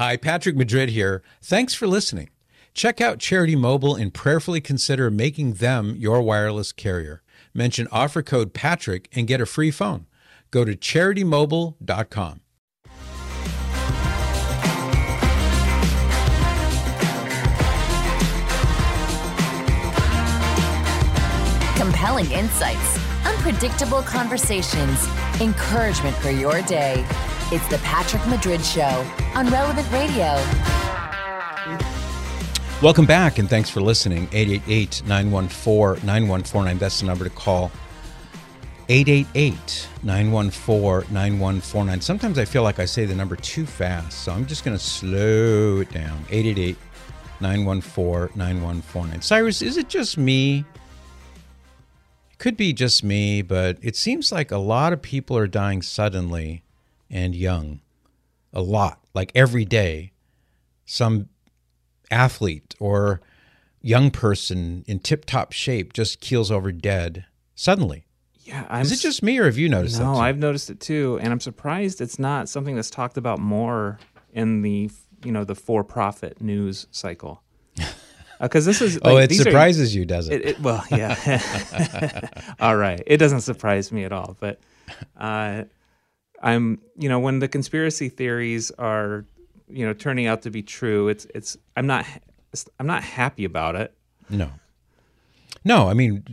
Hi, Patrick Madrid here. Thanks for listening. Check out Charity Mobile and prayerfully consider making them your wireless carrier. Mention offer code Patrick and get a free phone. Go to CharityMobile.com. Compelling insights, unpredictable conversations, encouragement for your day. It's the Patrick Madrid Show on Relevant Radio. Welcome back, and thanks for listening. 888-914-9149. That's the number to call. 888-914-9149. Sometimes I feel like I say the number too fast, so I'm just going to slow it down. 888-914-9149. Cyrus, is it just me? It could be just me, but it seems like a lot of people are dying suddenly and young. A lot, like every day. Some athlete or young person in tip-top shape just keels over dead suddenly. Yeah, is it just me, or have you noticed that? No, too? I've noticed it too, and I'm surprised it's not something that's talked about more in the the for-profit news cycle. Because this is it surprises you, does it? Well, yeah. All right, it doesn't surprise me at all, but I'm when the conspiracy theories are turning out to be true, I'm not happy about it. No, I mean,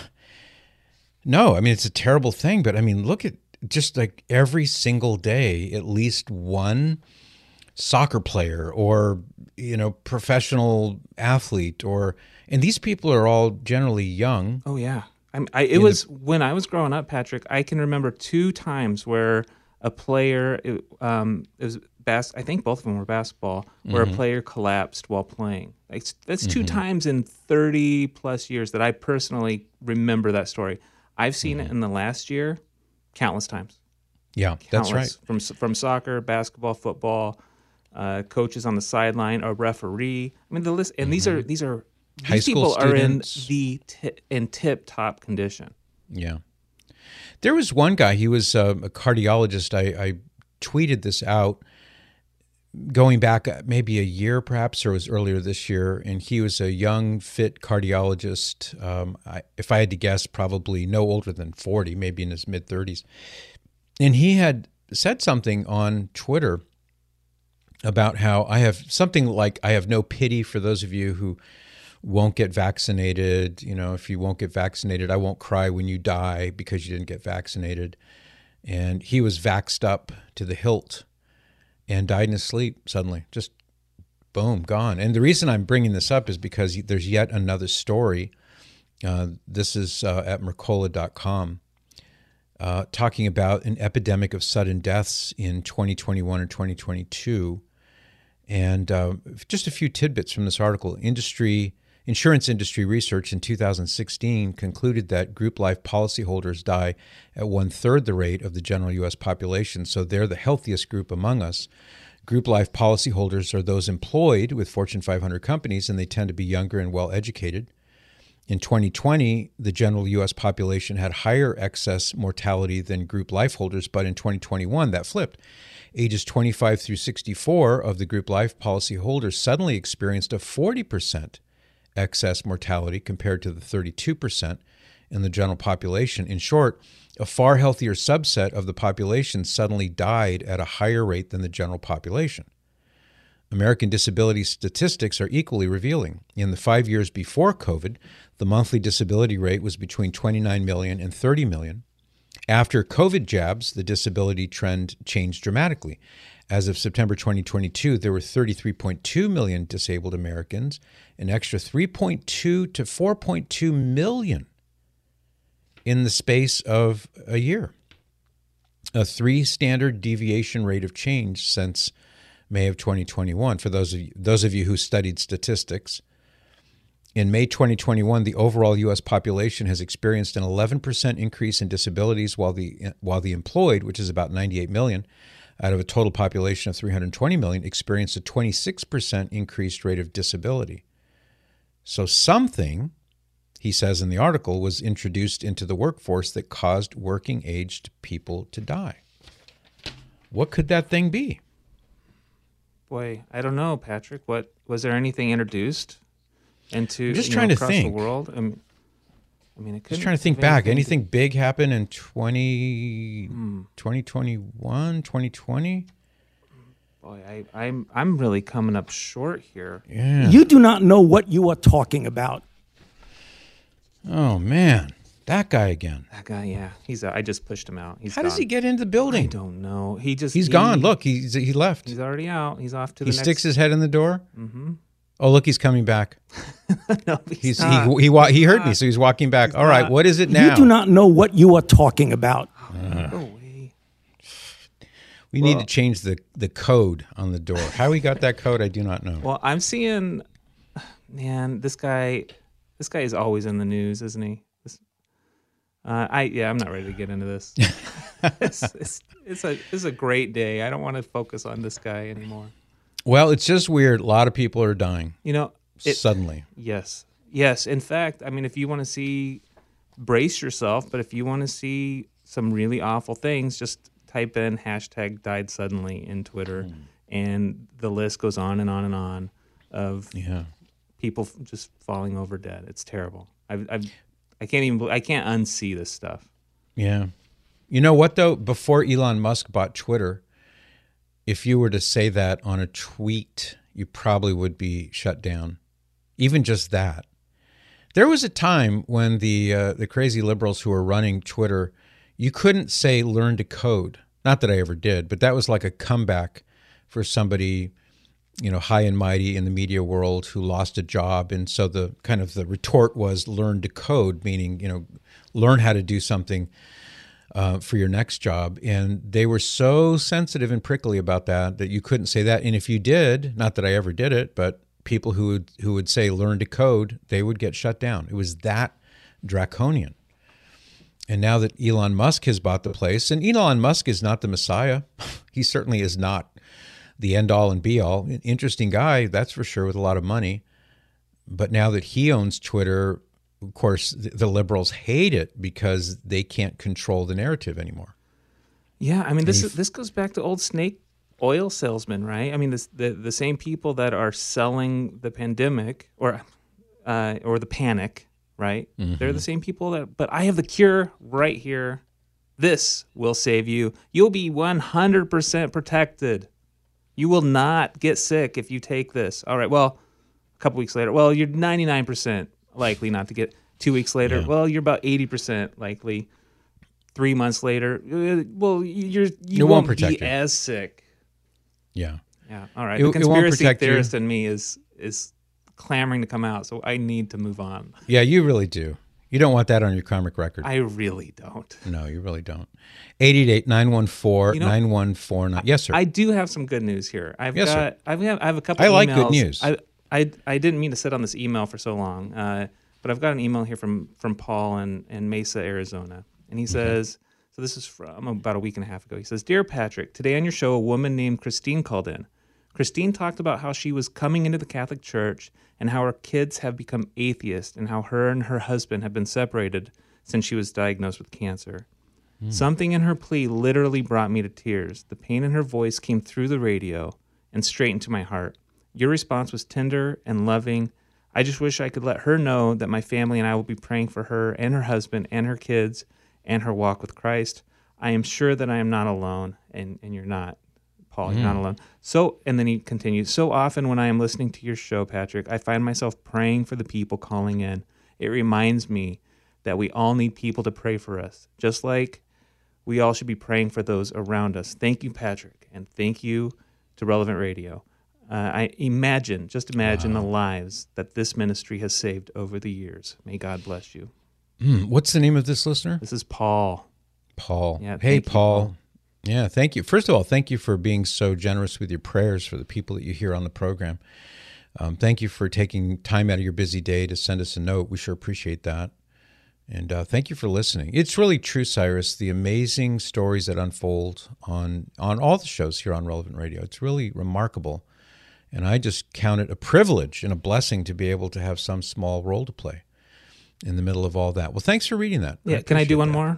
it's a terrible thing, but I mean, look at just like every single day, at least one soccer player or professional athlete, and these people are all generally young. Oh yeah, when I was growing up, Patrick, I can remember 2 times where a player, it was I think both of them were basketball, where a player collapsed while playing. That's 2 times in 30 plus years that I personally remember that story. I've seen it in the last year, countless times. Yeah, countless. That's right. From soccer, basketball, football, coaches on the sideline, a referee. I mean, the list, and these people are in tip-top condition. Yeah. There was one guy, he was a cardiologist. I tweeted this out going back maybe a year perhaps, or it was earlier this year, and he was a young, fit cardiologist. If I had to guess, probably no older than 40, maybe in his mid-30s. And he had said something on Twitter about how I have no pity for those of you who won't get vaccinated. If you won't get vaccinated, I won't cry when you die because you didn't get vaccinated. And he was vaxxed up to the hilt and died in his sleep suddenly, just boom, gone. And the reason I'm bringing this up is because there's yet another story. This is at Mercola.com, talking about an epidemic of sudden deaths in 2021 or 2022. And just a few tidbits from this article. Insurance industry research in 2016 concluded that group life policyholders die at 1/3 the rate of the general U.S. population, so they're the healthiest group among us. Group life policyholders are those employed with Fortune 500 companies, and they tend to be younger and well-educated. In 2020, the general U.S. population had higher excess mortality than group life holders, but in 2021, that flipped. Ages 25 through 64 of the group life policy holders suddenly experienced a 40% excess mortality compared to the 32% in the general population. In short, a far healthier subset of the population suddenly died at a higher rate than the general population. American disability statistics are equally revealing. In the 5 years before COVID, the monthly disability rate was between 29 million and 30 million. After COVID jabs, the disability trend changed dramatically. As of September 2022, there were 33.2 million disabled Americans, an extra 3.2 to 4.2 million in the space of a year. A 3 standard deviation rate of change since May of 2021. For those of you who studied statistics, in May 2021, the overall U.S. population has experienced an 11% increase in disabilities, while the employed, which is about 98 million, out of a total population of 320 million, experienced a 26% increased rate of disability. So something, he says in the article, was introduced into the workforce that caused working-aged people to die. What could that thing be? Boy, I don't know, Patrick. What was there anything introduced into I'm just trying to across think. the world? I mean, it couldn't Just trying to think have back. Anything big happen in 2021, 2020? Boy, I'm really coming up short here. Yeah. You do not know what you are talking about. Oh, man. That guy again. That guy, yeah, he's. I just pushed him out. How does he get into the building? I don't know. He's gone. Look, he left. He's already out. He's off to the He next. sticks his head in the door. Mm-hmm. Oh, look, he's coming back. No, He heard me, so he's walking back. All right, what is it now? You do not know what you are talking about. Go away. We need to change the code on the door. How we got that code, I do not know. Well, I'm seeing, man, this guy is always in the news, isn't he? I'm not ready to get into this. It's a great day. I don't want to focus on this guy anymore. Well, it's just weird. A lot of people are dying Suddenly. suddenly. Yes. In fact, I mean, if you want to brace yourself, but if you want to see some really awful things, just type in hashtag died suddenly in Twitter, and the list goes on and on and on of people just falling over dead. It's terrible. I can't unsee this stuff. Yeah. You know what, though? Before Elon Musk bought Twitter, if you were to say that on a tweet, you probably would be shut down. Even just that. There was a time when the crazy liberals who were running Twitter, you couldn't say learn to code. Not that I ever did, but that was like a comeback for somebody, high and mighty in the media world who lost a job. And so the retort was learn to code, meaning, learn how to do something for your next job. And they were so sensitive and prickly about that you couldn't say that. And if you did, not that I ever did it, but people who would say learn to code, they would get shut down. It was that draconian. And now that Elon Musk has bought the place, and Elon Musk is not the Messiah, he certainly is not the end-all and be-all. An interesting guy, that's for sure, with a lot of money. But now that he owns Twitter, of course, the liberals hate it because they can't control the narrative anymore. Yeah, I mean, this goes back to old snake oil salesmen, right? I mean, the same people that are selling the pandemic or the panic, right? Mm-hmm. They're the same people but I have the cure right here. This will save you. You'll be 100% protected. You will not get sick if you take this. All right, well, a couple weeks later, well, you're 99% likely not to get. 2 weeks later, well, you're about 80% likely. 3 months later, well, you won't be as sick. Yeah. Yeah. All right. The conspiracy theorist in me is clamoring to come out, so I need to move on. Yeah, you really do. You don't want that on your karmic record. I really don't. No, you really don't. 888-914-9149. Yes, sir. I do have some good news here. I have a couple I emails. like good news. I didn't mean to sit on this email for so long, but I've got an email here from Paul in Mesa, Arizona. And he says, so this is from about a week and a half ago. He says, Dear Patrick, today on your show, a woman named Christine called in. Christine talked about how she was coming into the Catholic Church and how her kids have become atheists and how her and her husband have been separated since she was diagnosed with cancer. Something in her plea literally brought me to tears. The pain in her voice came through the radio and straight into my heart. Your response was tender and loving. I just wish I could let her know that my family and I will be praying for her and her husband and her kids and her walk with Christ. I am sure that I am not alone, and you're not, Paul. You're not alone. So, and then he continues, so often when I am listening to your show, Patrick, I find myself praying for the people calling in. It reminds me that we all need people to pray for us, just like we all should be praying for those around us. Thank you, Patrick, and thank you to Relevant Radio. Just imagine the lives that this ministry has saved over the years. May God bless you. What's the name of this listener? This is Paul. Paul. Yeah, hey, Paul. Yeah, thank you. First of all, thank you for being so generous with your prayers for the people that you hear on the program. Thank you for taking time out of your busy day to send us a note. We sure appreciate that. And thank you for listening. It's really true, Cyrus, the amazing stories that unfold on all the shows here on Relevant Radio. It's really remarkable. And I just count it a privilege and a blessing to be able to have some small role to play in the middle of all that. Well, thanks for reading that. Yeah, can I do one more?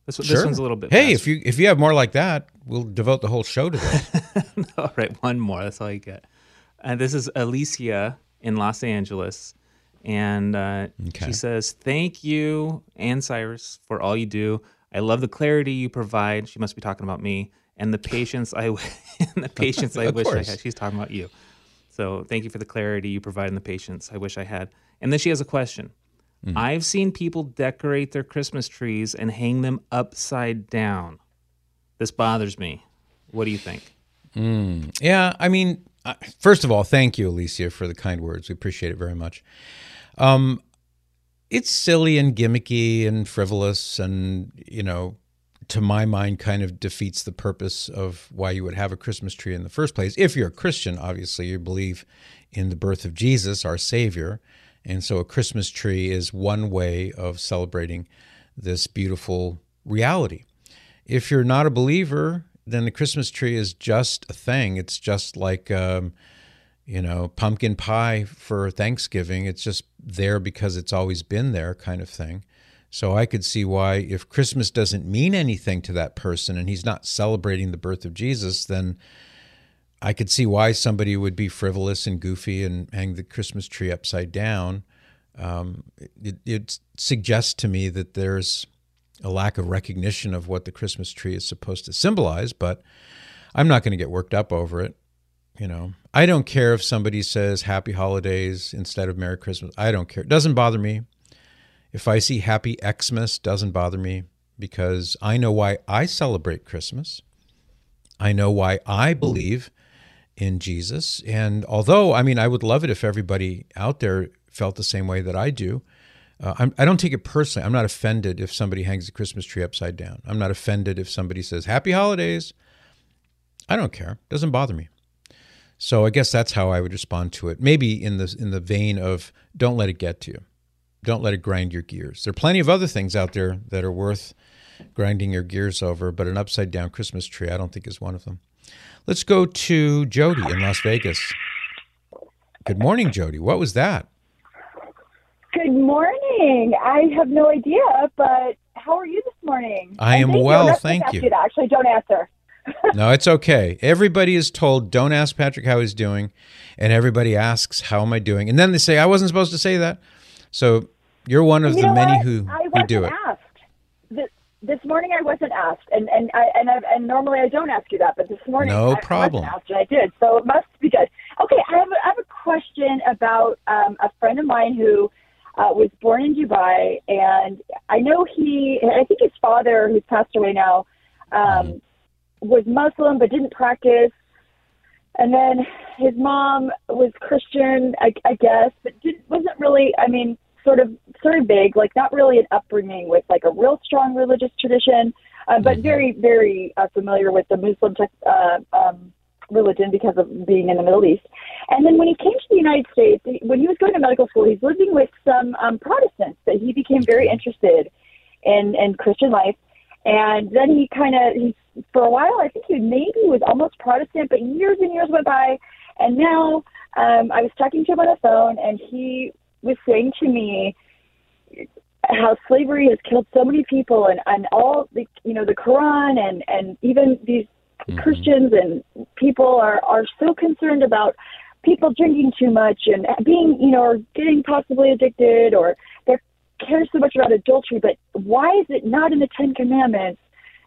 This one's a little bit Hey, faster. if you have more like that, we'll devote the whole show to that. All right, one more. That's all you get. And this is Alicia in Los Angeles. And she says, "Thank you, Ann Cyrus, for all you do. I love the clarity you provide." She must be talking about me. "And the patience I wish I had." She's talking about you. So thank you for the clarity you provide and the patience I wish I had. And then she has a question. "I've seen people decorate their Christmas trees and hang them upside down. This bothers me. What do you think?" Yeah, I mean, first of all, thank you, Alicia, for the kind words. We appreciate it very much. It's silly and gimmicky and frivolous and, to my mind, kind of defeats the purpose of why you would have a Christmas tree in the first place. If you're a Christian, obviously, you believe in the birth of Jesus, our Savior. And so a Christmas tree is one way of celebrating this beautiful reality. If you're not a believer, then the Christmas tree is just a thing. It's just like, pumpkin pie for Thanksgiving. It's just there because it's always been there kind of thing. So I could see why if Christmas doesn't mean anything to that person and he's not celebrating the birth of Jesus, then I could see why somebody would be frivolous and goofy and hang the Christmas tree upside down. It suggests to me that there's a lack of recognition of what the Christmas tree is supposed to symbolize, but I'm not going to get worked up over it. I don't care if somebody says Happy Holidays instead of Merry Christmas. I don't care. It doesn't bother me. If I see Happy Xmas, doesn't bother me because I know why I celebrate Christmas. I know why I believe in Jesus. And although, I would love it if everybody out there felt the same way that I do. I don't take it personally. I'm not offended if somebody hangs the Christmas tree upside down. I'm not offended if somebody says Happy Holidays. I don't care. It doesn't bother me. So I guess that's how I would respond to it. Maybe in the vein of don't let it get to you. Don't let it grind your gears. There are plenty of other things out there that are worth grinding your gears over, but an upside down Christmas tree I don't think is one of them. Let's go to Jody in Las Vegas. Good morning, Jody. What was that? Good morning. I have no idea, but how are you this morning? I am well, thank you. Actually, don't answer. No, it's okay. Everybody is told, don't ask Patrick how he's doing, and everybody asks, how am I doing? And then they say, I wasn't supposed to say that. So you're one of the many who do it. Asked. This morning I wasn't asked, and normally I don't ask you that, but this morning no problem. I wasn't asked, and I did, so it must be good. Okay, I have a question about a friend of mine who was born in Dubai, and I know I think his father, who's passed away now, was Muslim but didn't practice, and then his mom was Christian, I guess, but wasn't really, sort of big, like not really an upbringing with like a real strong religious tradition, but very, very familiar with the Muslim religion because of being in the Middle East. And then when he came to the United States, when he was going to medical school, he's living with some Protestants that he became very interested in Christian life. And then he for a while, I think he maybe was almost Protestant, but years and years went by. And now I was talking to him on the phone, and he was saying to me how slavery has killed so many people, and all the Quran and even these Christians and people are so concerned about people drinking too much and being, or getting possibly addicted, or they care so much about adultery. But why is it not in the Ten Commandments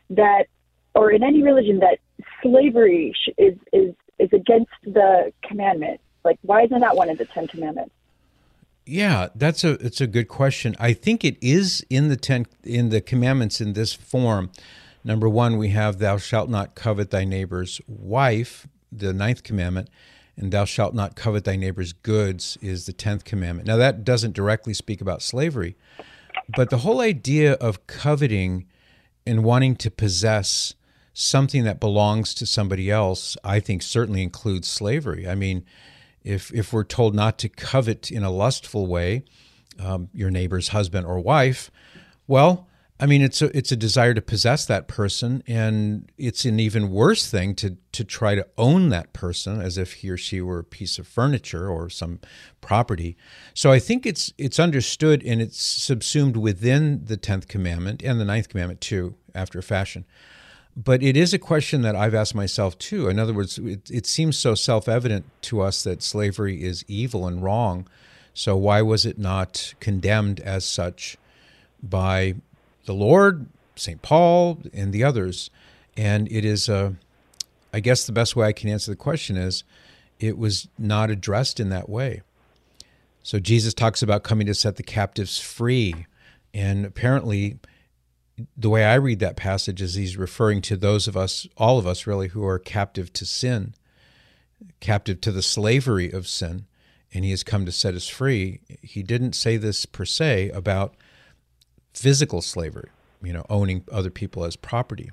or in any religion that slavery is against the commandment? Like, why isn't that one of the Ten Commandments? Yeah, it's a good question. I think it is in the commandments in this form. Number one, we have thou shalt not covet thy neighbor's wife, the 9th commandment, and thou shalt not covet thy neighbor's goods is the 10th commandment. Now that doesn't directly speak about slavery, but the whole idea of coveting and wanting to possess something that belongs to somebody else, I think certainly includes slavery. If we're told not to covet in a lustful way your neighbor's husband or wife, well, it's a desire to possess that person, and it's an even worse thing to try to own that person as if he or she were a piece of furniture or some property. So I think it's understood and it's subsumed within the 10th commandment and the 9th commandment too, after a fashion. But it is a question that I've asked myself too. In other words, it seems so self-evident to us that slavery is evil and wrong. So why was it not condemned as such by the Lord, St. Paul, and the others? And it is, I guess the best way I can answer the question is, it was not addressed in that way. So Jesus talks about coming to set the captives free. And apparently, the way I read that passage is he's referring to those of us, all of us really, who are captive to sin, captive to the slavery of sin, and he has come to set us free. He didn't say this per se about physical slavery, owning other people as property.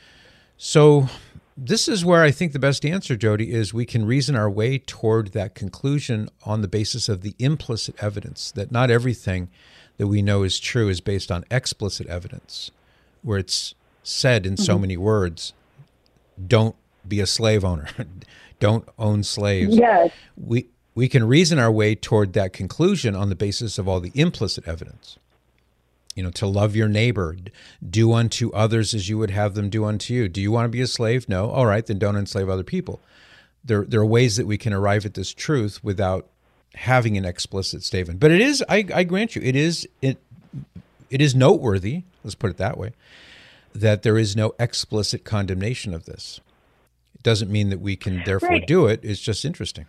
So this is where I think the best answer, Jody, is we can reason our way toward that conclusion on the basis of the implicit evidence, that not everything that we know is true is based on explicit evidence, where it's said in so many words, don't be a slave owner, don't own slaves. Yes. We can reason our way toward that conclusion on the basis of all the implicit evidence. To love your neighbor, do unto others as you would have them do unto you. Do you want to be a slave? No. All right, then don't enslave other people. There are ways that we can arrive at this truth without having an explicit statement. But it is, I grant you, it is noteworthy, let's put it that way, that there is no explicit condemnation of this. It doesn't mean that we can therefore do it. It's just interesting.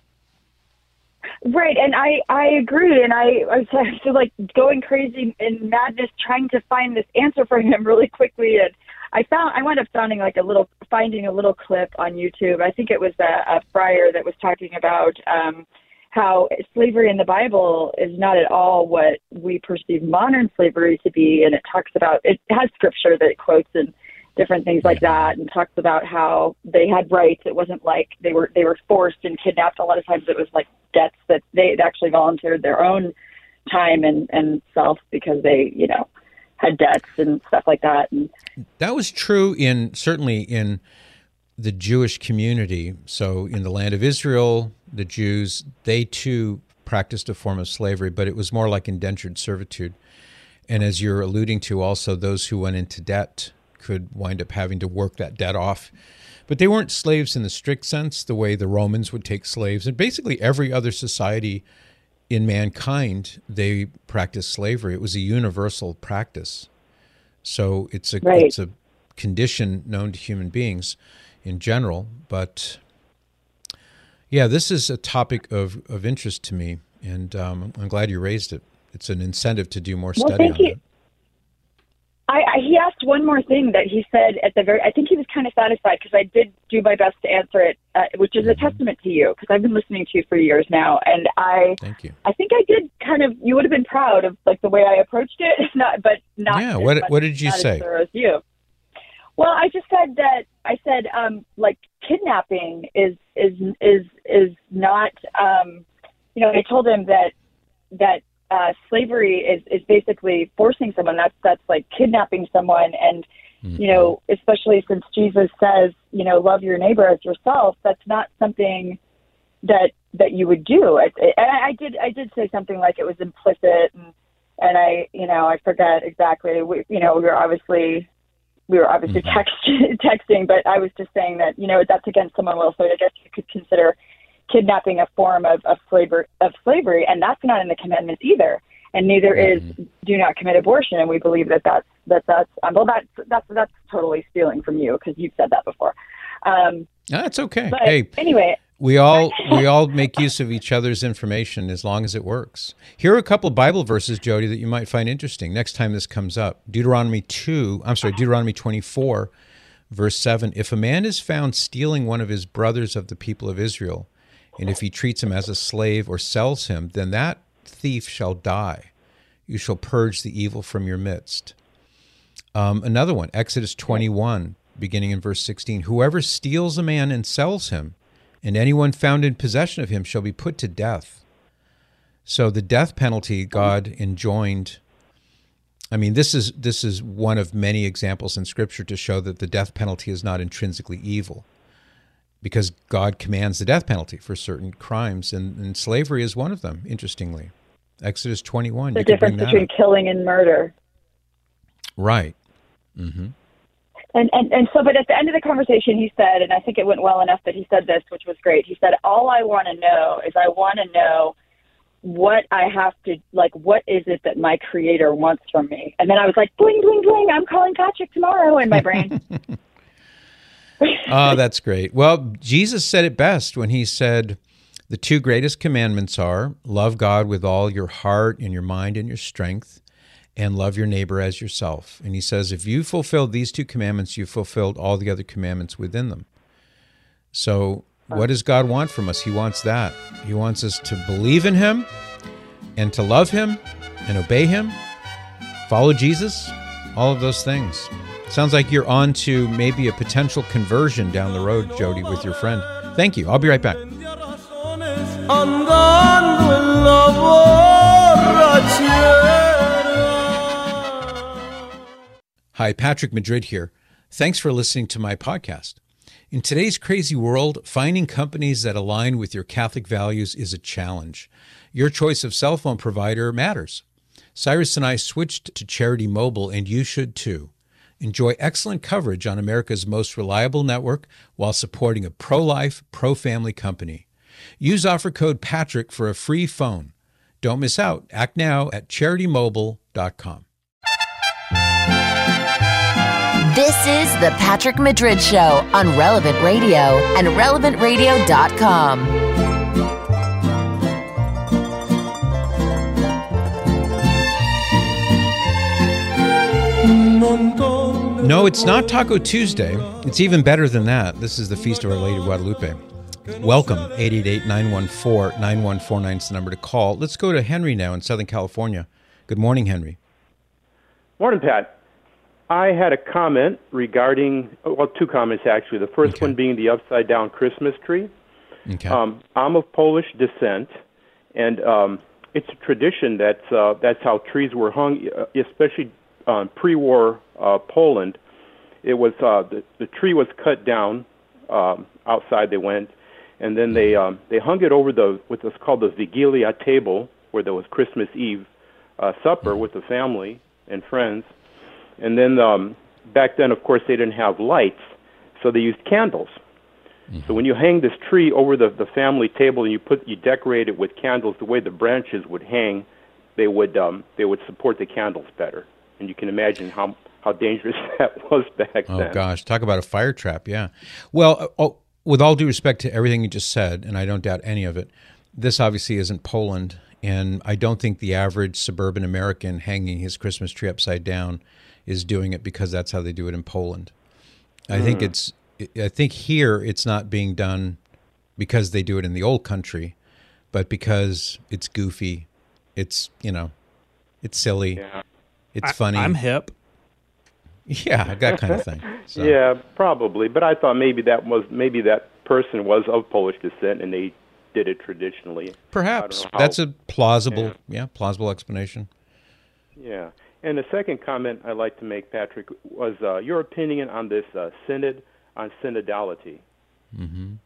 Right, and I agree, and I was like going crazy in madness trying to find this answer for him really quickly, and I wound up finding a little clip on YouTube. I think it was a friar that was talking about how slavery in the Bible is not at all what we perceive modern slavery to be, and it has scripture that it quotes and different things like that, and talks about how they had rights. It wasn't like they were forced and kidnapped. A lot of times it was like debts that they actually volunteered their own time and self because they, had debts and stuff like that. And that was true certainly in the Jewish community. So in the land of Israel, the Jews, they too practiced a form of slavery, but it was more like indentured servitude. And as you're alluding to, also those who went into debt could wind up having to work that debt off. But they weren't slaves in the strict sense, the way the Romans would take slaves. And basically every other society in mankind, they practiced slavery. It was a universal practice. So it's a condition known to human beings in general. But yeah, this is a topic of interest to me, and I'm glad you raised it. It's an incentive to do more study on it. He asked one more thing that he said at the very, I think he was kind of satisfied because I did do my best to answer it, which is a testament to you, because I've been listening to you for years now. And thank you. I think I did you would have been proud of the way I approached it, not. Yeah. What did you say? As thorough as you. Well, I just said kidnapping is not, I told him that slavery is basically forcing someone. That's like kidnapping someone. And, especially since Jesus says, love your neighbor as yourself, that's not something that you would do. I did say something like it was implicit, and I forget exactly. We were obviously texting, but I was just saying that, that's against someone's will. So I guess you could consider kidnapping a form of slavery, and that's not in the commandments either. And neither is do not commit abortion. And we believe that's totally stealing from you, because you've said that before. That's okay. But hey, anyway, we all make use of each other's information as long as it works. Here are a couple of Bible verses, Jody, that you might find interesting next time this comes up. Deuteronomy 24, verse 7. If a man is found stealing one of his brothers of the people of Israel, and if he treats him as a slave or sells him, then that thief shall die. You shall purge the evil from your midst. Another one, Exodus 21, beginning in verse 16. Whoever steals a man and sells him, and anyone found in possession of him shall be put to death. So the death penalty God enjoined. I mean, this is one of many examples in Scripture to show that the death penalty is not intrinsically evil, because God commands the death penalty for certain crimes, and slavery is one of them, interestingly. Exodus 21. The difference between killing and murder. Right. Mm-hmm. And so, but at the end of the conversation, he said, and I think it went well enough that he said this, which was great. He said, all I want to know is I want to know what I have to, like, what is it that my creator wants from me? And then I was like, bling, bling, bling, I'm calling Patrick tomorrow in my brain. Oh, that's great. Well, Jesus said it best when he said, the two greatest commandments are love God with all your heart and your mind and your strength, and love your neighbor as yourself. And he says, if you fulfill these two commandments, you've fulfilled all the other commandments within them. So what does God want from us? He wants that. He wants us to believe in him and to love him and obey him, follow Jesus, all of those things. Sounds like you're on to maybe a potential conversion down the road, Jody, with your friend. Thank you. I'll be right back. Hi, Patrick Madrid here. Thanks for listening to my podcast. In today's crazy world, finding companies that align with your Catholic values is a challenge. Your choice of cell phone provider matters. Cyrus and I switched to Charity Mobile, and you should too. Enjoy excellent coverage on America's most reliable network while supporting a pro-life, pro-family company. Use offer code PATRICK for a free phone. Don't miss out. Act now at CharityMobile.com. This is the Patrick Madrid Show on Relevant Radio and RelevantRadio.com. No, it's not Taco Tuesday. It's even better than that. This is the Feast of Our Lady of Guadalupe. Welcome, 888-914-9149 is the number to call. Let's go to Henry now in Southern California. Good morning, Henry. Morning, Pat. I had a comment regarding, well, two comments actually. The first one being the upside-down Christmas tree. Okay. I'm of Polish descent, and it's a tradition that's how trees were hung, especially pre-war Poland. It was the tree was cut down outside. They went, and then they hung it over what's called the Vigilia table, where there was Christmas Eve supper with the family and friends. And then back then, of course, they didn't have lights, so they used candles. Mm-hmm. So when you hang this tree over the family table and you decorate it with candles, the way the branches would hang, they would support the candles better. And you can imagine how dangerous that was back then. Oh gosh, talk about a fire trap! Yeah. Well, with all due respect to everything you just said, and I don't doubt any of it, this obviously isn't Poland, and I don't think the average suburban American hanging his Christmas tree upside down is doing it because that's how they do it in Poland. I think here it's not being done because they do it in the old country, but because it's goofy, it's silly, it's funny. I'm hip. Yeah, that kind of thing. So. Yeah, probably. But I thought maybe that person was of Polish descent and they did it traditionally. Perhaps that's a plausible explanation. Yeah. And the second comment I'd like to make, Patrick, was your opinion on this synod on synodality. Mm-hmm.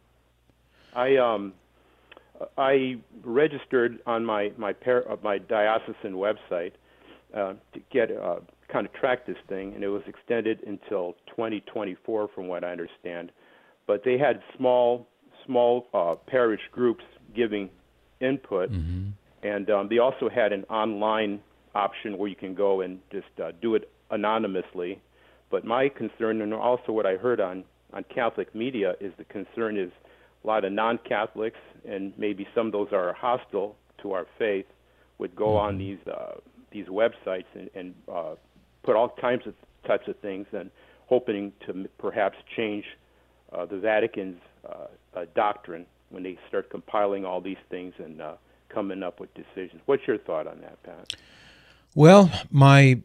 I registered on my diocesan website to get kind of track this thing, and it was extended until 2024, from what I understand. But they had small parish groups giving input, mm-hmm. and they also had an online option where you can go and just do it anonymously. But my concern, and also what I heard on Catholic media, is the concern is a lot of non-Catholics, and maybe some of those are hostile to our faith, would go on these websites and put all types of things, and hoping to perhaps change the Vatican's doctrine when they start compiling all these things and coming up with decisions. What's your thought on that, Pat? Well, my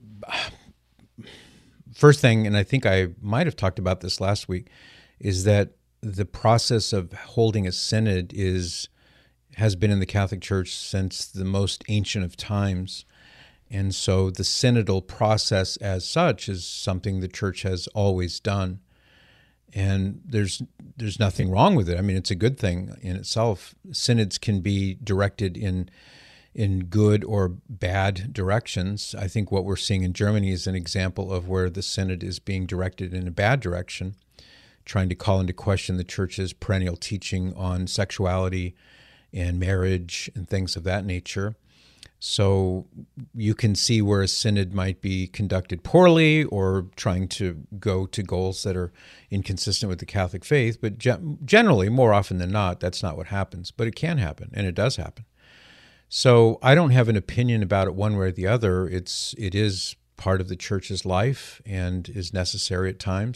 first thing, and I think I might have talked about this last week, is that the process of holding a synod has been in the Catholic Church since the most ancient of times. And so the synodal process as such is something the Church has always done. And there's nothing wrong with it. I mean, it's a good thing in itself. Synods can be directed in in good or bad directions. I think what we're seeing in Germany is an example of where the synod is being directed in a bad direction, trying to call into question the church's perennial teaching on sexuality and marriage and things of that nature. So you can see where a synod might be conducted poorly or trying to go to goals that are inconsistent with the Catholic faith. But generally, more often than not, that's not what happens. But it can happen, and it does happen. So I don't have an opinion about it one way or the other. It is part of the church's life and is necessary at times.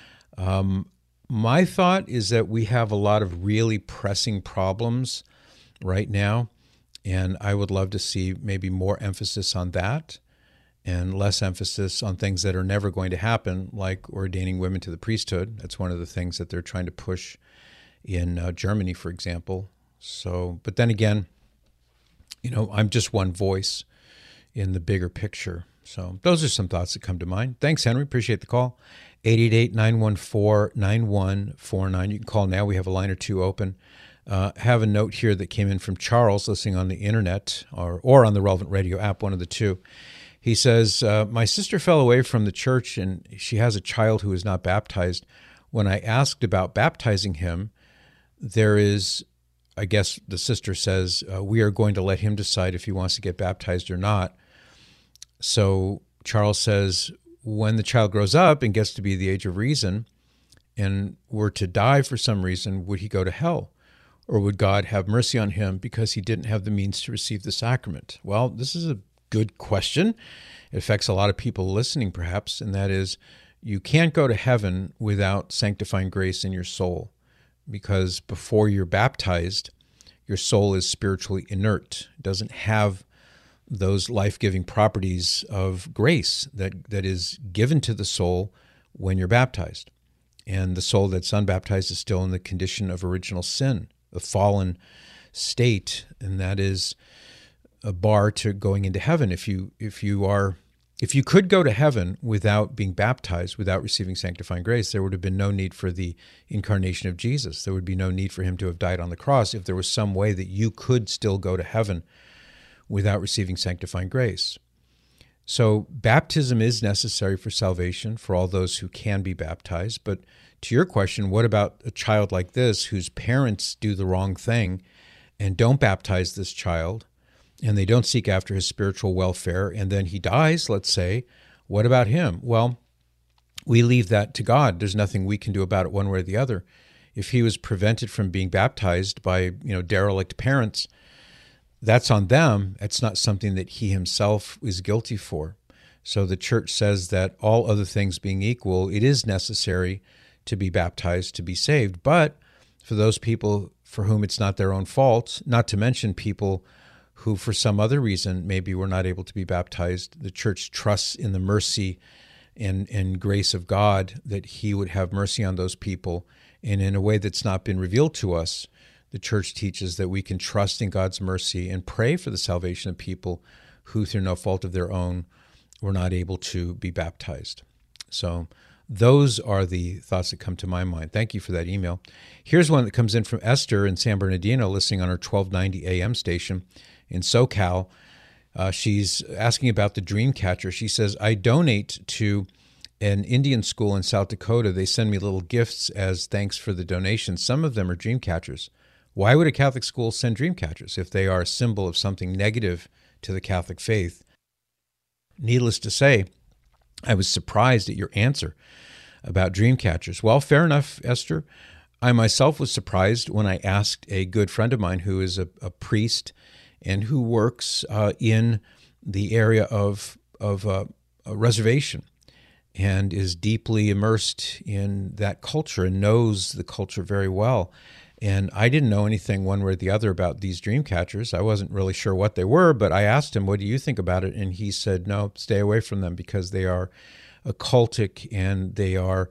My thought is that we have a lot of really pressing problems right now. And I would love to see maybe more emphasis on that and less emphasis on things that are never going to happen, like ordaining women to the priesthood. That's one of the things that they're trying to push in Germany, for example. So, but then again, I'm just one voice in the bigger picture. So those are some thoughts that come to mind. Thanks, Henry. Appreciate the call. 888-914-9149. You can call now. We have a line or two open. Have a note here that came in from Charles, listening on the internet or on the Relevant Radio app, one of the two. He says, my sister fell away from the church and she has a child who is not baptized. When I asked about baptizing him, there is, I guess the sister says, we are going to let him decide if he wants to get baptized or not. So Charles says, when the child grows up and gets to be the age of reason and were to die for some reason, would he go to hell? Or would God have mercy on him because he didn't have the means to receive the sacrament? Well, this is a good question. It affects a lot of people listening, perhaps, and that is, you can't go to heaven without sanctifying grace in your soul, because before you're baptized, your soul is spiritually inert. It doesn't have those life-giving properties of grace that is given to the soul when you're baptized. And the soul that's unbaptized is still in the condition of original sin, a fallen state, and that is a bar to going into heaven. If you could go to heaven without being baptized, without receiving sanctifying grace, there would have been no need for the incarnation of Jesus. There would be no need for him to have died on the cross if there was some way that you could still go to heaven without receiving sanctifying grace. So baptism is necessary for salvation for all those who can be baptized. But to your question, what about a child like this whose parents do the wrong thing and don't baptize this child, and they don't seek after his spiritual welfare, and then he dies, let's say? What about him? Well, we leave that to God. There's nothing we can do about it one way or the other. If he was prevented from being baptized by, derelict parents, that's on them. It's not something that he himself is guilty for. So the church says that all other things being equal, it is necessary to be baptized to be saved. But for those people for whom it's not their own fault, not to mention people who for some other reason maybe were not able to be baptized, the church trusts in the mercy and grace of God that he would have mercy on those people. And in a way that's not been revealed to us, the church teaches that we can trust in God's mercy and pray for the salvation of people who, through no fault of their own, were not able to be baptized. So those are the thoughts that come to my mind. Thank you for that email. Here's one that comes in from Esther in San Bernardino, listening on our 1290 AM station in SoCal. She's asking about the Dreamcatcher. She says, I donate to an Indian school in South Dakota. They send me little gifts as thanks for the donation. Some of them are dream catchers. Why would a Catholic school send dream catchers if they are a symbol of something negative to the Catholic faith? Needless to say, I was surprised at your answer about dream catchers. Well, fair enough, Esther. I myself was surprised when I asked a good friend of mine who is a priest and who works in the area of a reservation and is deeply immersed in that culture and knows the culture very well. And I didn't know anything one way or the other about these dream catchers. I wasn't really sure what they were, but I asked him, what do you think about it? And he said, no, stay away from them because they are occultic and they're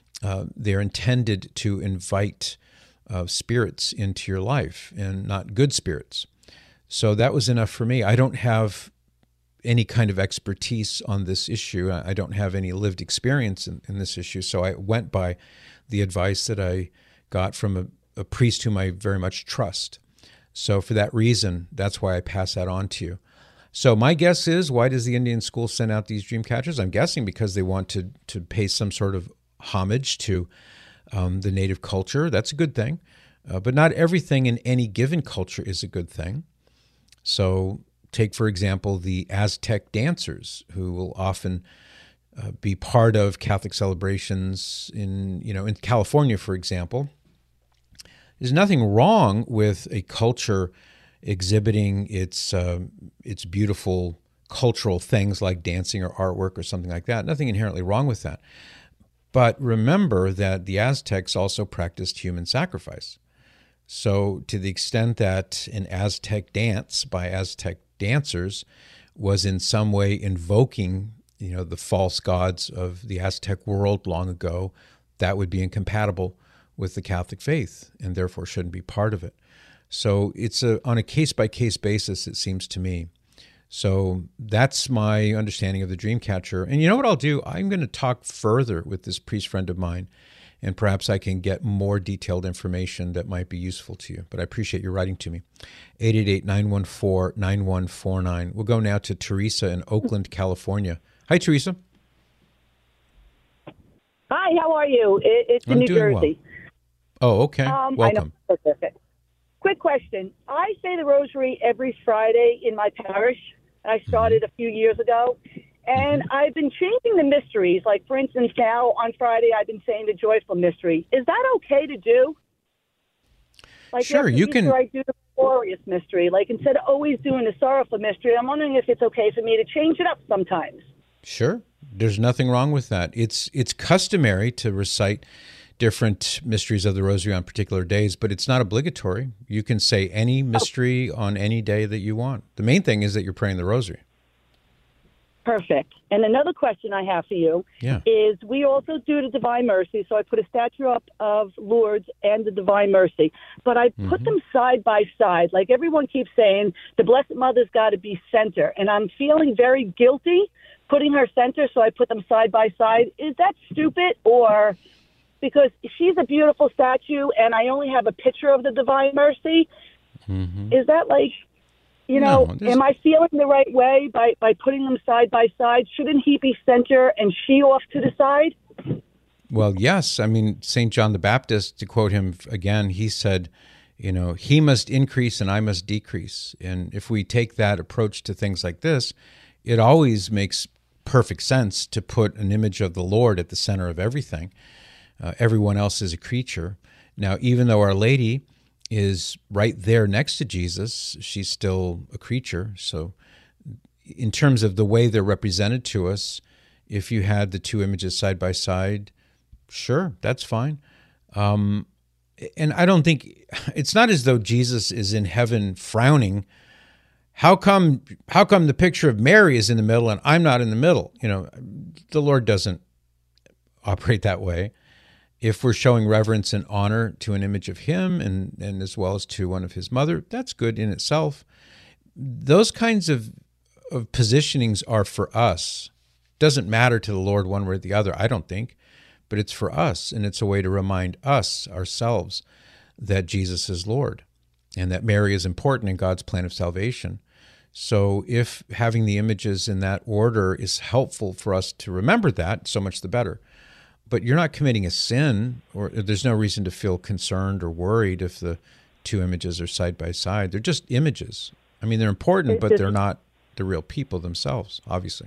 intended to invite spirits into your life and not good spirits. So that was enough for me. I don't have any kind of expertise on this issue. I don't have any lived experience in this issue. So I went by the advice that I got from a priest whom I very much trust. So for that reason, that's why I pass that on to you. So my guess is, why does the Indian school send out these dream catchers? I'm guessing because they want to pay some sort of homage to the native culture. That's a good thing. But not everything in any given culture is a good thing. So take, for example, the Aztec dancers, who will often be part of Catholic celebrations in California, for example. There's nothing wrong with a culture exhibiting its beautiful cultural things like dancing or artwork or something like that. Nothing inherently wrong with that. But remember that the Aztecs also practiced human sacrifice. So to the extent that an Aztec dance by Aztec dancers was in some way invoking, the false gods of the Aztec world long ago, that would be incompatible with the Catholic faith and therefore shouldn't be part of it. So it's on a case-by-case basis, it seems to me. So that's my understanding of the Dreamcatcher. And you know what I'll do? I'm going to talk further with this priest friend of mine, and perhaps I can get more detailed information that might be useful to you. But I appreciate your writing to me. 888-914-9149. We'll go now to Teresa in Oakland, California. Hi, Teresa. Hi, how are you? It's in New Jersey. Well. Oh, okay. Welcome. I know. Perfect. Quick question. I say the rosary every Friday in my parish. I started a few years ago. And I've been changing the mysteries. Like, for instance, now on Friday, I've been saying the joyful mystery. Is that okay to do? Like, sure, you Easter, can. I do the glorious mystery. Like, instead of always doing the sorrowful mystery, I'm wondering if it's okay for me to change it up sometimes. Sure. There's nothing wrong with that. It's customary to recite different mysteries of the rosary on particular days, but it's not obligatory. You can say any mystery on any day that you want. The main thing is that you're praying the rosary. Perfect. And another question I have for you is, we also do the Divine Mercy. So I put a statue up of Lourdes and the Divine Mercy, but I put them side by side. Like, everyone keeps saying the Blessed Mother's got to be center, and I'm feeling very guilty putting her center, so I put them side by side. Is that stupid? Or because she's a beautiful statue and I only have a picture of the Divine Mercy, is that like... am I feeling the right way by putting them side by side? Shouldn't he be center and she off to the side? Well, yes. I mean, St. John the Baptist, to quote him again, he said, he must increase and I must decrease. And if we take that approach to things like this, it always makes perfect sense to put an image of the Lord at the center of everything. Everyone else is a creature. Now, even though Our Lady is right there next to Jesus, she's still a creature. So in terms of the way they're represented to us, if you had the two images side by side, sure, that's fine. And I don't think, it's not as though Jesus is in heaven frowning. How come the picture of Mary is in the middle and I'm not in the middle? The Lord doesn't operate that way. If we're showing reverence and honor to an image of him and as well as to one of his mother, that's good in itself. Those kinds of positionings are for us. Doesn't matter to the Lord one way or the other, I don't think, but it's for us, and it's a way to remind us, ourselves, that Jesus is Lord and that Mary is important in God's plan of salvation. So if having the images in that order is helpful for us to remember that, so much the better. But you're not committing a sin, or there's no reason to feel concerned or worried if the two images are side by side. They're just images. I mean, they're important, but they're not the real people themselves, obviously.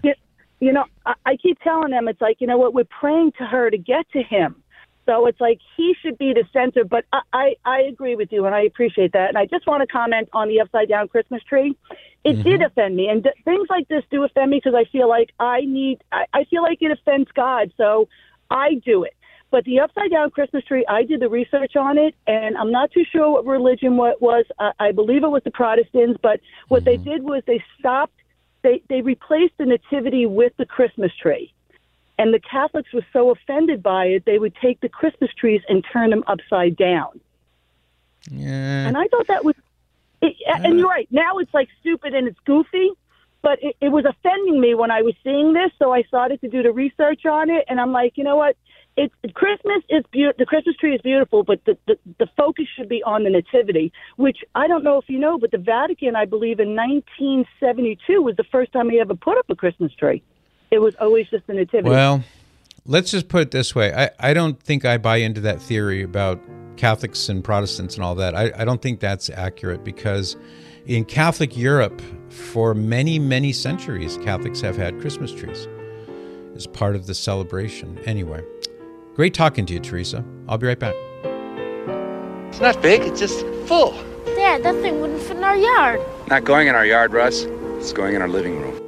I keep telling them, it's like, we're praying to her to get to him. So it's like he should be the center. But I agree with you, and I appreciate that. And I just want to comment on the upside-down Christmas tree. It did offend me. And things like this do offend me because I feel like I feel like it offends God. So I do it. But the upside-down Christmas tree, I did the research on it, and I'm not too sure what religion it was. I believe it was the Protestants, but what they did was they replaced the nativity with the Christmas tree. And the Catholics were so offended by it, they would take the Christmas trees and turn them upside down. Yeah. And I thought that was... and you're right, now it's like stupid and it's goofy, but it was offending me when I was seeing this, so I started to do the research on it, and I'm like, you know what? Christmas is beautiful. The Christmas tree is beautiful, but the focus should be on the nativity, which I don't know if you know, but the Vatican, I believe, in 1972 was the first time they ever put up a Christmas tree. It was always just the nativity. Well, let's just put it this way. I don't think I buy into that theory about Catholics and Protestants and all that. I don't think that's accurate, because in Catholic Europe, for many, many centuries, Catholics have had Christmas trees as part of the celebration. Anyway, great talking to you, Teresa. I'll be right back. It's not big, it's just full. Dad, that thing wouldn't fit in our yard. Not going in our yard, Russ. It's going in our living room.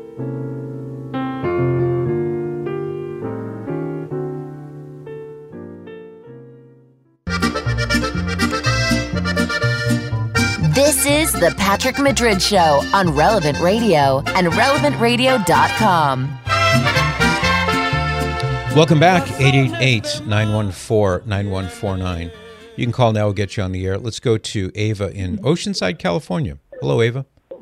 This is the Patrick Madrid Show on Relevant Radio and RelevantRadio.com. Welcome back, 888-914-9149. You can call now, we'll get you on the air. Let's go to Ava in Oceanside, California. Hello, Ava.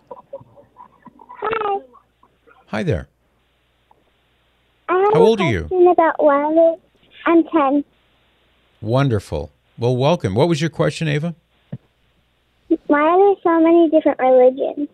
Hi. Hi there. How old are you? About why I'm 10. Wonderful. Well, welcome. What was your question, Ava? Why are there so many different religions?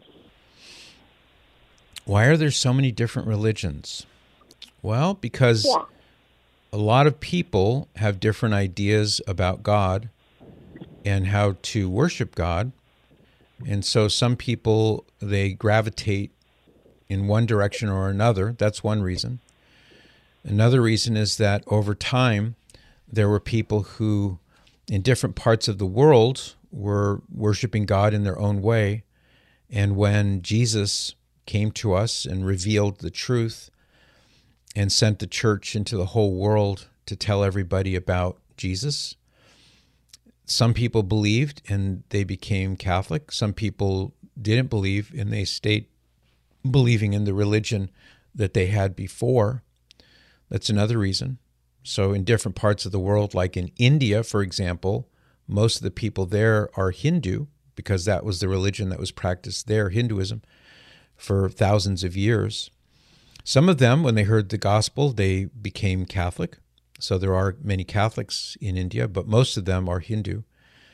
Why are there so many different religions? Well, because a lot of people have different ideas about God and how to worship God. And so some people, they gravitate in one direction or another. That's one reason. Another reason is that over time, there were people who, in different parts of the world, were worshiping God in their own way. And when Jesus came to us and revealed the truth and sent the church into the whole world to tell everybody about Jesus, some people believed and they became Catholic. Some people didn't believe and they stayed believing in the religion that they had before. That's another reason. So in different parts of the world, like in India, for example, most of the people there are Hindu because that was the religion that was practiced there, Hinduism, for thousands of years. Some of them, when they heard the gospel, they became Catholic. So there are many Catholics in India, but most of them are Hindu.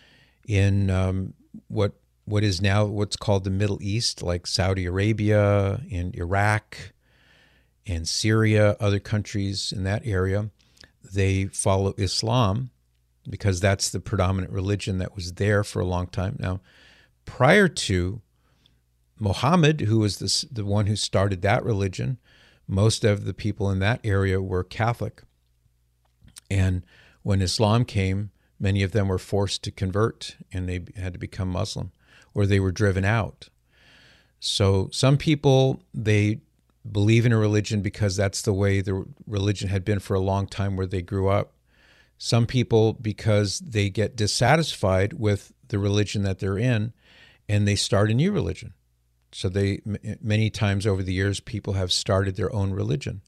In what is now what's called the Middle East, like Saudi Arabia and Iraq and Syria, other countries in that area, they follow Islam because that's the predominant religion that was there for a long time. Now, prior to Muhammad, who was the one who started that religion, most of the people in that area were Catholic. And when Islam came, many of them were forced to convert and they had to become Muslim, or they were driven out. So some people, they believe in a religion because that's the way the religion had been for a long time where they grew up. Some people because they get dissatisfied with the religion that they're in and they start a new religion. So many times over the years, people have started their own religion.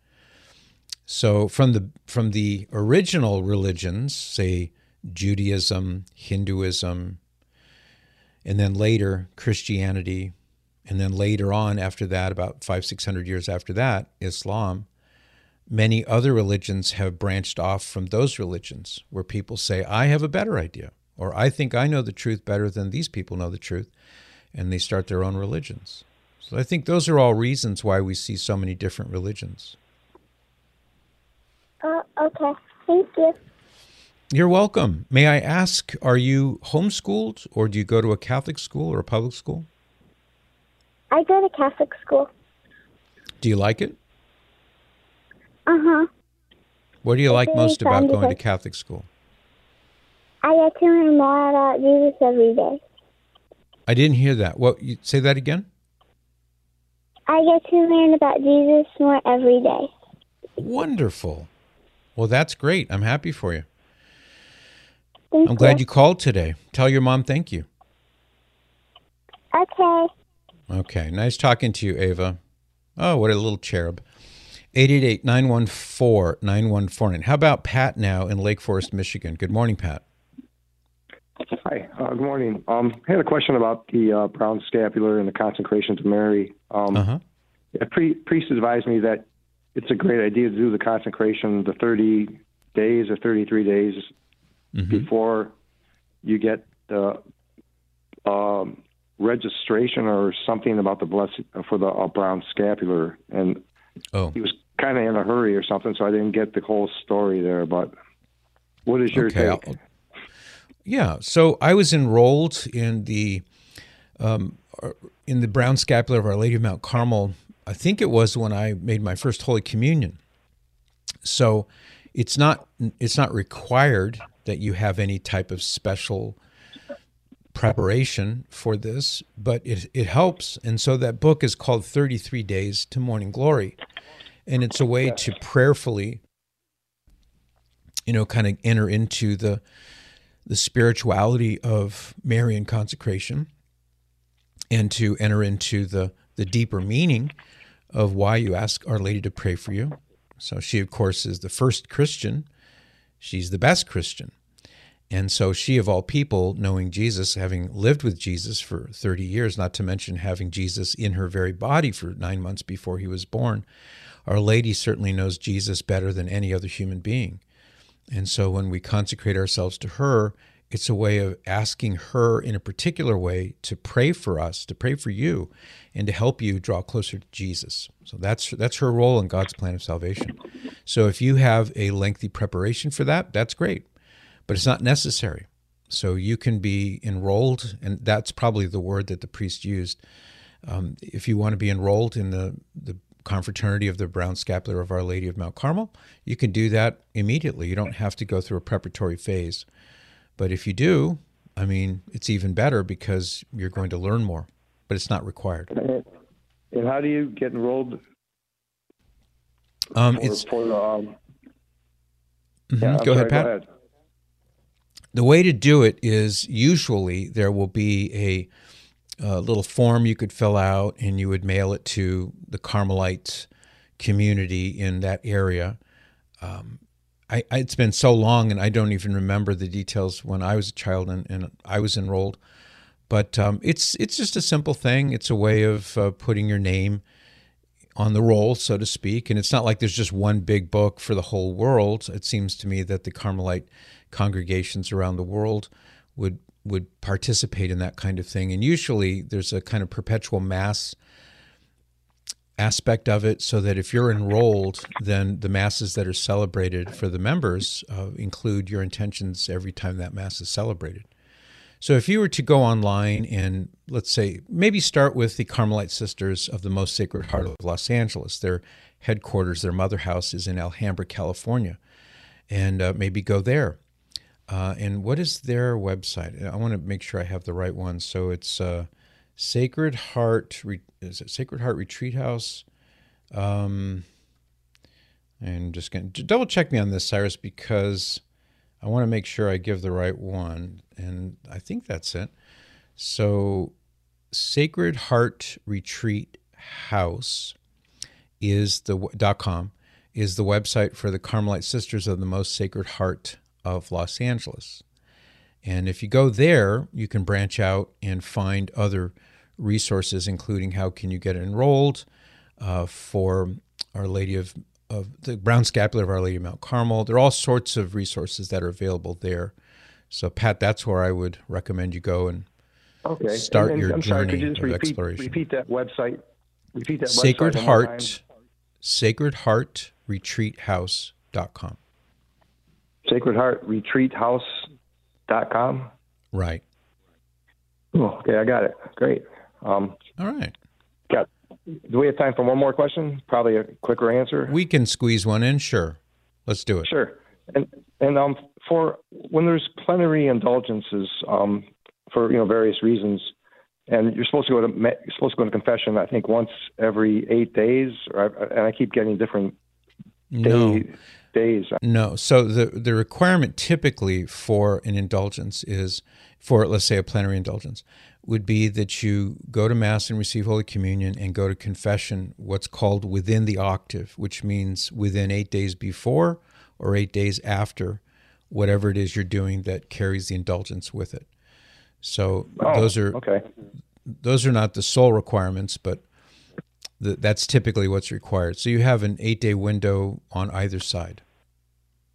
So from the original religions, say Judaism, Hinduism, and then later Christianity, and then later on after that, about 500-600 years after that, Islam, many other religions have branched off from those religions where people say, I have a better idea, or I think I know the truth better than these people know the truth, and they start their own religions. So I think those are all reasons why we see so many different religions. Okay. Thank you. You're welcome. May I ask, are you homeschooled, or do you go to a Catholic school or a public school? I go to Catholic school. Do you like it? Uh-huh. What do you like most about going to Catholic school? I get to learn more about Jesus every day. I didn't hear that. What? You say that again? I get to learn about Jesus more every day. Wonderful. Well, that's great. I'm happy for you. I'm glad you called today. Tell your mom thank you. Okay. Okay. Nice talking to you, Ava. Oh, what a little cherub. 888-914-9149. How about Pat now in Lake Forest, Michigan? Good morning, Pat. Hi. Good morning. I had a question about the brown scapular and the consecration to Mary. A priest advised me that it's a great idea to do the consecration the 30 days or 33 days before you get the registration or something about the blessing for the brown scapular. And he was kind of in a hurry or something, so I didn't get the whole story there. But what is your take? Yeah, so I was enrolled in the brown scapular of Our Lady of Mount Carmel. I think it was when I made my first Holy Communion. So it's not required that you have any type of special preparation for this, but it helps. And so that book is called 33 Days to Morning Glory. And it's a way to prayerfully, kind of enter into the spirituality of Marian consecration and to enter into the deeper meaning of why you ask Our Lady to pray for you. So she, of course, is the first Christian. She's the best Christian. And so she, of all people, knowing Jesus, having lived with Jesus for 30 years, not to mention having Jesus in her very body for 9 months before he was born, Our Lady certainly knows Jesus better than any other human being. And so when we consecrate ourselves to her, it's a way of asking her in a particular way to pray for us, to pray for you, and to help you draw closer to Jesus. So that's her role in God's plan of salvation. So if you have a lengthy preparation for that, that's great, but it's not necessary. So you can be enrolled, and that's probably the word that the priest used. If you want to be enrolled in the confraternity of the brown scapular of Our Lady of Mount Carmel, you can do that immediately. You don't have to go through a preparatory phase. But if you do, it's even better because you're going to learn more, but it's not required. And how do you get enrolled? Go ahead, Pat. The way to do it is usually there will be a little form you could fill out, and you would mail it to the Carmelite community in that area. It's been so long, and I don't even remember the details when I was a child and I was enrolled. But it's just a simple thing. It's a way of putting your name on the roll, so to speak. And it's not like there's just one big book for the whole world. It seems to me that the Carmelite congregations around the world would participate in that kind of thing. And usually there's a kind of perpetual mass aspect of it, so that if you're enrolled, then the masses that are celebrated for the members include your intentions every time that mass is celebrated. So if you were to go online and, let's say, maybe start with the Carmelite Sisters of the Most Sacred Heart of Los Angeles. Their headquarters, their mother house is in Alhambra, California, and maybe go there. And what is their website? I want to make sure I have the right one. So it's Sacred Heart, is it Sacred Heart Retreat House? And just going to double check me on this, Cyrus, because I want to make sure I give the right one. And I think that's it. So Sacred Heart Retreat House is .com is the website for the Carmelite Sisters of the Most Sacred Heart of Los Angeles. And if you go there, you can branch out and find other resources, including how can you get enrolled for Our Lady of the Brown Scapular of Our Lady of Mount Carmel. There are all sorts of resources that are available there. So, Pat, that's where I would recommend you go and start your journey of exploration. Repeat that website. Sacred Heart, sacredheartretreathouse.com. Sacredheartretreathouse.com? Right. Oh, okay, I got it. Great. All right. Do we have time for one more question? Probably a quicker answer. We can squeeze one in. Sure. Let's do it. Sure. And for when there's plenary indulgences for various reasons, and you're supposed to go to confession, I think once every 8 days, and I keep getting different days. No. So the requirement typically for an indulgence is, for, let's say, a plenary indulgence, would be that you go to Mass and receive Holy Communion and go to confession, what's called within the octave, which means within 8 days before or 8 days after whatever it is you're doing that carries the indulgence with it. So those are not the sole requirements, but that's typically what's required. So you have an 8-day window on either side.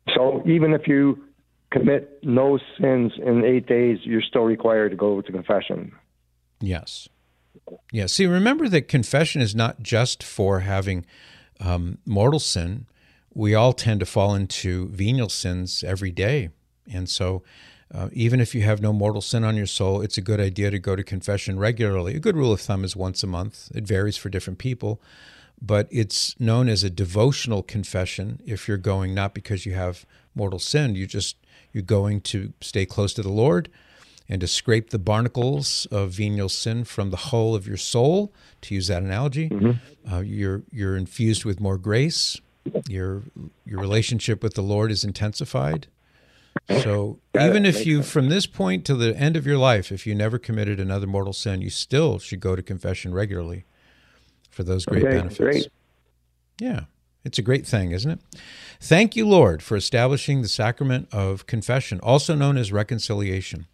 So even if you commit no sins in 8 days, you're still required to go to confession. Yes. Yeah. See, remember that confession is not just for having mortal sin. We all tend to fall into venial sins every day. And so even if you have no mortal sin on your soul, it's a good idea to go to confession regularly. A good rule of thumb is once a month. It varies for different people, but it's known as a devotional confession if you're going not because you have mortal sin. You're going to stay close to the Lord and to scrape the barnacles of venial sin from the hull of your soul, to use that analogy. Mm-hmm. You're infused with more grace. Your relationship with the Lord is intensified. So even if you, from this point to the end of your life, if you never committed another mortal sin, you still should go to confession regularly for those great benefits. Great. Yeah, it's a great thing, isn't it? Thank you, Lord, for establishing the sacrament of confession, also known as reconciliation.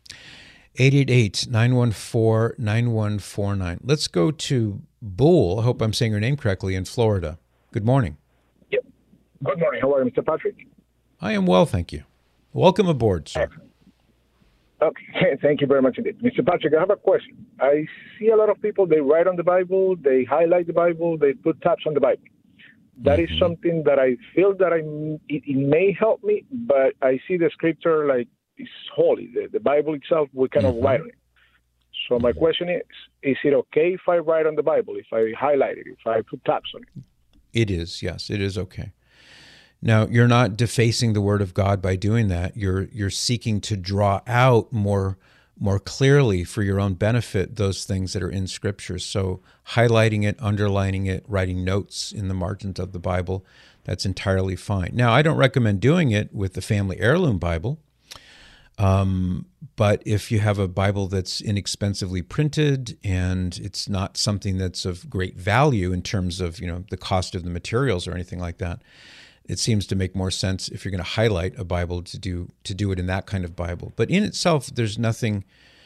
888-914-9149. Let's go to Bull. I hope I'm saying your name correctly, in Florida. Good morning. Yep. Good morning. How are you, Mr. Patrick? I am well, thank you. Welcome aboard, sir. Okay, thank you very much indeed. Mr. Patrick, I have a question. I see a lot of people, they write on the Bible, they highlight the Bible, they put tabs on the Bible. That is something that I feel that it may help me, but I see the scripture like it's holy. The Bible itself, we cannot write on it. So my question is it okay if I write on the Bible, if I highlight it, if I put tabs on it? It is, yes, it is okay. Now, you're not defacing the Word of God by doing that. You're seeking to draw out more clearly for your own benefit those things that are in Scripture. So highlighting it, underlining it, writing notes in the margins of the Bible, that's entirely fine. Now, I don't recommend doing it with the family heirloom Bible, but if you have a Bible that's inexpensively printed and it's not something that's of great value in terms of, the cost of the materials or anything like that, it seems to make more sense if you're going to highlight a Bible to do it in that kind of Bible. But in itself, there's nothing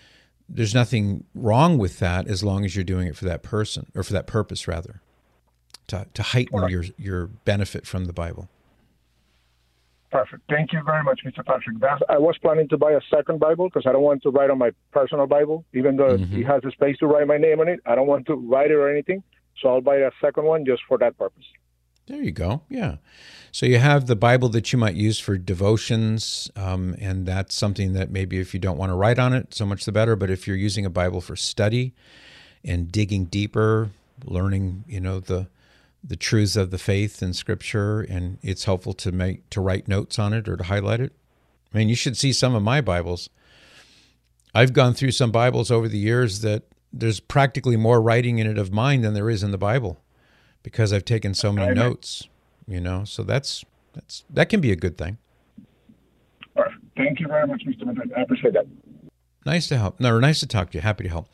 wrong with that as long as you're doing it for that person, or for that purpose rather, to heighten your benefit from the Bible. Perfect. Thank you very much, Mr. Patrick. I was planning to buy a second Bible because I don't want to write on my personal Bible, even though it has a space to write my name on it. I don't want to write it or anything, so I'll buy a second one just for that purpose. There you go. Yeah. So you have the Bible that you might use for devotions, and that's something that maybe if you don't want to write on it, so much the better. But if you're using a Bible for study and digging deeper, learning, the truths of the faith and Scripture, and it's helpful to write notes on it or to highlight it. I mean, you should see some of my Bibles. I've gone through some Bibles over the years that there's practically more writing in it of mine than there is in the Bible, because I've taken so many notes, so that can be a good thing. Perfect. Thank you very much, Mr. Madrid. I appreciate that. Nice to help. No, nice to talk to you. Happy to help.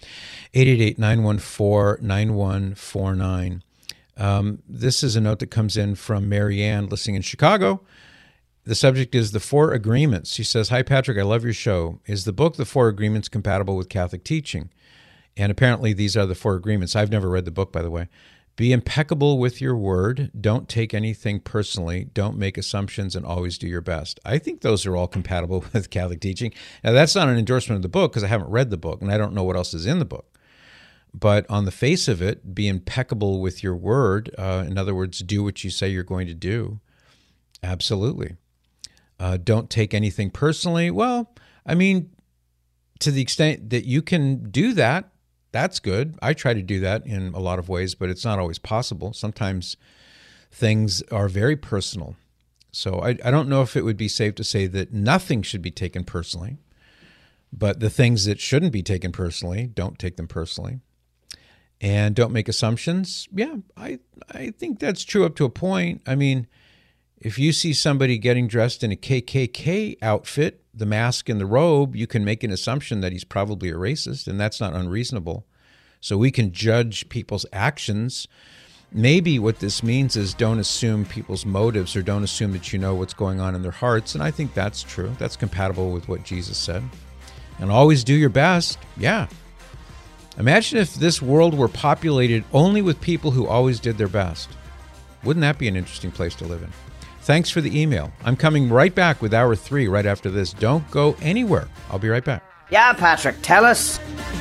888-914-9149. This is a note that comes in from Mary Ann, listening in Chicago. The subject is the Four Agreements. She says, "Hi, Patrick, I love your show. Is the book, The Four Agreements, compatible with Catholic teaching?" And apparently these are the Four Agreements. I've never read the book, by the way. Be impeccable with your word. Don't take anything personally. Don't make assumptions, and always do your best. I think those are all compatible with Catholic teaching. Now, that's not an endorsement of the book because I haven't read the book and I don't know what else is in the book. But on the face of it, be impeccable with your word. In other words, do what you say you're going to do. Absolutely. Don't take anything personally. Well, I mean, to the extent that you can do that, that's good. I try to do that in a lot of ways, but it's not always possible. Sometimes things are very personal. So I don't know if it would be safe to say that nothing should be taken personally, but the things that shouldn't be taken personally, don't take them personally. And don't make assumptions. Yeah, I think that's true up to a point. I mean, if you see somebody getting dressed in a KKK outfit, the mask and the robe, you can make an assumption that he's probably a racist, and that's not unreasonable. So we can judge people's actions. Maybe what this means is don't assume people's motives, or don't assume that you know what's going on in their hearts, and I think that's true. That's compatible with what Jesus said. And always do your best. Yeah. Imagine if this world were populated only with people who always did their best. Wouldn't that be an interesting place to live in? Thanks for the email. I'm coming right back with hour 3 right after this. Don't go anywhere. I'll be right back. Yeah, Patrick, tell us.